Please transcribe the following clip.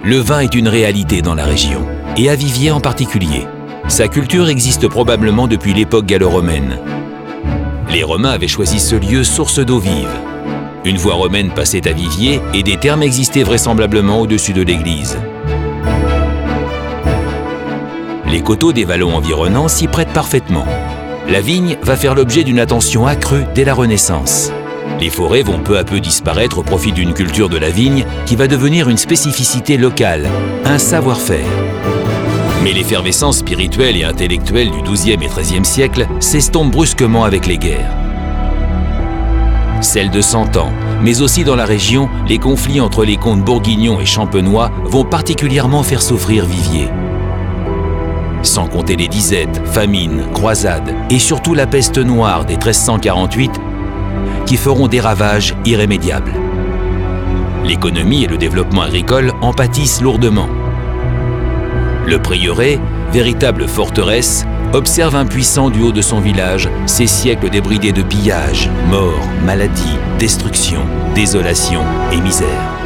Le vin est une réalité dans la région, et à Viviers en particulier. Sa culture existe probablement depuis l'époque gallo-romaine. Les Romains avaient choisi ce lieu source d'eau vive. Une voie romaine passait à Viviers et des thermes existaient vraisemblablement au-dessus de l'église. Les coteaux des vallons environnants s'y prêtent parfaitement. La vigne va faire l'objet d'une attention accrue dès la Renaissance. Les forêts vont peu à peu disparaître au profit d'une culture de la vigne qui va devenir une spécificité locale, un savoir-faire. Mais l'effervescence spirituelle et intellectuelle du XIIe et XIIIe siècle s'estompe brusquement avec les guerres. Celles de Cent Ans, mais aussi dans la région, les conflits entre les comtes bourguignons et champenois vont particulièrement faire souffrir Viviers. Sans compter les disettes, famines, croisades et surtout la peste noire des 1348 qui feront des ravages irrémédiables. L'économie et le développement agricole en pâtissent lourdement. Le prieuré, véritable forteresse, observe impuissant du haut de son village ces siècles débridés de pillages, morts, maladies, destruction, désolation et misère.